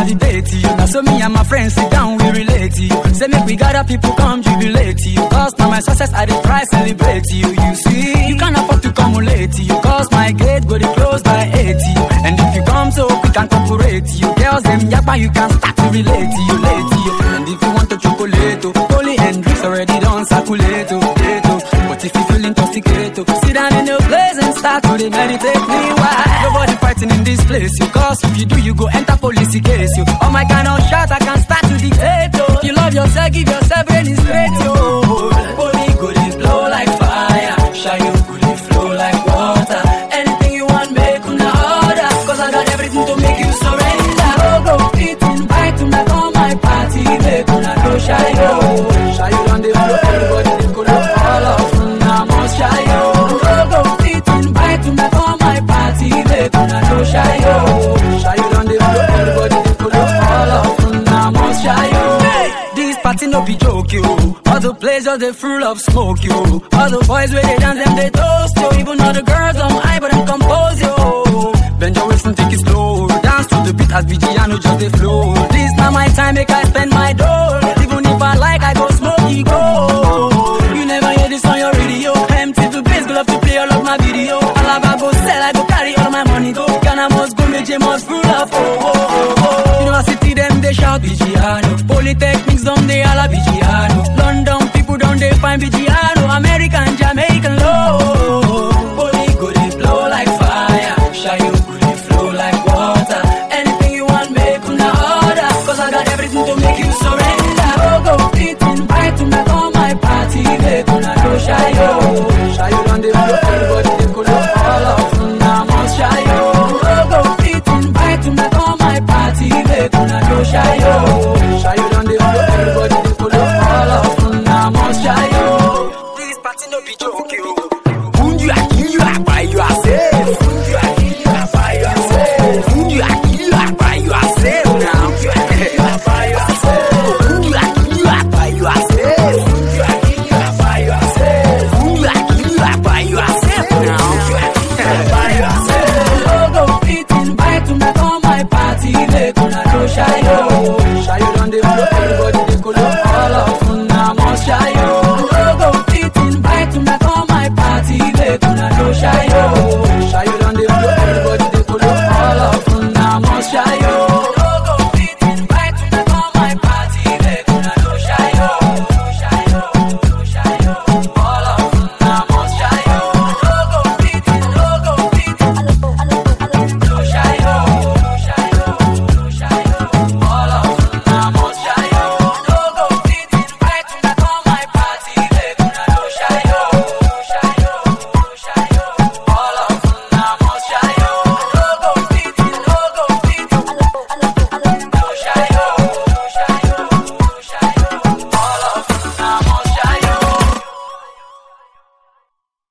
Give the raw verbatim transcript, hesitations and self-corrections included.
debate you. Now so me and my friends sit down, we relate to you. Say make we gather people come jubilate to you. Cause now my success I dey try celebrate you. You see, you can't afford to come late to you. Cause my gate go dey close by eighty. And if you come so quick and cooperate you. Girls them yakpa you can start to relate to you, late to you. And if you want to chocolate, Holy and drinks already done circulate, but if you feel intoxicated, sit down in your place and start to meditate me. Why? Nobody fighting in this place, you. Cause if you do, you go enter police case, you. Oh my kind of shot, I can start to dictate, oh. You love yourself, give yourself any straight, yo. Holy go dey flow like fire, shy you go dey flow like water. Anything you want, make una order. Cause I got everything to make you surrender. Oh, go fit invite una come my party, make una no shy, yo. Shy you on the floor, everybody they could have all of una must shy, yo. Oh, go fit invite una come my party, make una no shy, yo. Shy you on the floor, everybody they could have all of una must shy, yo. This party no be joke, yo. All the places they full of smoke, yo. All the boys where they dance them they toast, yo. Even all the girls on high but I'm compose, yo. Bend your waist and take it slow. Dance to the beat as Vigiano just they flow. This now my time, make I spend my dough. Even if I like, I go smoky go. You never hear this on your radio. M T V bass, go love to play all of my video. All of I go sell, I go carry all my money go. Ghana must go, Major must full of oh, oh, oh. University them they shout Vigiano. Polytechnics them they all a Vigiano. London people don't they find Vigiano. American, Jamaican low. Poly go they blow like fire. Shy you go they flow like water. Anything you want, make una order. Cause I got everything to make you surrender. Oh, go fit invite una come my party, make una no shy, yo. Shy you on the floor, everybody they could have all of una must shy, yo. Oh, go fit invite una come my party, make una no shy, yo. Shy you on the floor, everybody they could have all of una must shy, yo. This party no be joke, yo. Wound you, I kill you, I buy you, I say. Wound you, I kill you, I buy you, I say. Wound you, I kill you, I buy you, I say. Now, you, I kill you, I buy you, I say. Wound you, I kill you, I buy you, I say. Wound you, I kill you, I buy you, I say. Wound you, I kill you, I buy you, I say. Now, you, I kill you, I buy you, I say. Oh, go fit invite una come my party, make una no shy, yo.